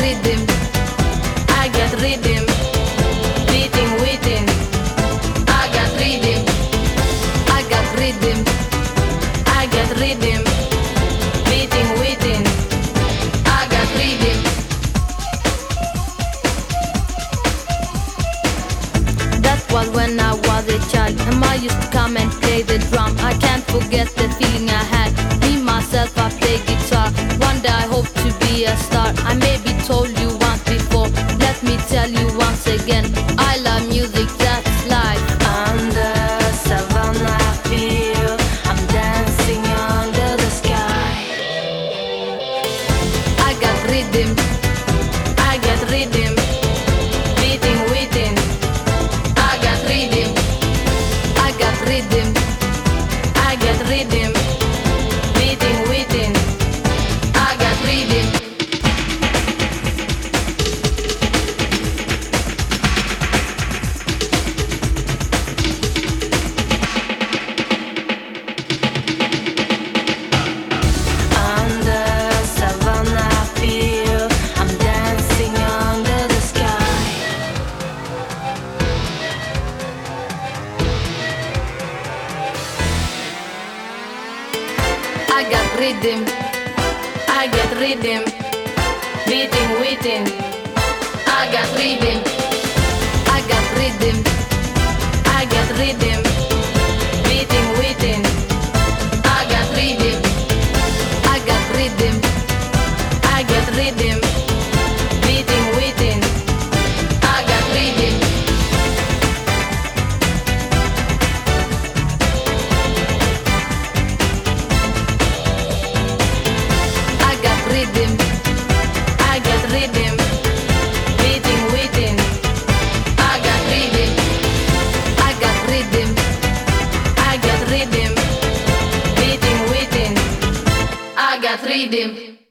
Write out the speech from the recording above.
rhythm, I got rhythm, beating within. I got rhythm, I got rhythm, I got rhythm, beating within. I got rhythm. That was when I was a child, and I used to come and play the drum. I can't forget the feeling I had. Me, myself, I play guitar. One day I hope to be a star. I maybe told you once before. Let me tell you once again. I love music, that's life. Under savannah field, I'm dancing under the sky. I got rhythm, I got rhythm, beating within. I got rhythm, I got rhythm, I got rhythm, beating within. I got rhythm. Under savannah field, I'm dancing under the sky. I got rhythm, I got rhythm, beating within. I got rhythm, I got rhythm, I got rhythm, beating within. I got rhythm, I got rhythm, I got rhythm, beating within. I got rhythm. I got rhythm, I got rhythm, beating within. I got rhythm, I got rhythm, I got rhythm, beating within. I got rhythm.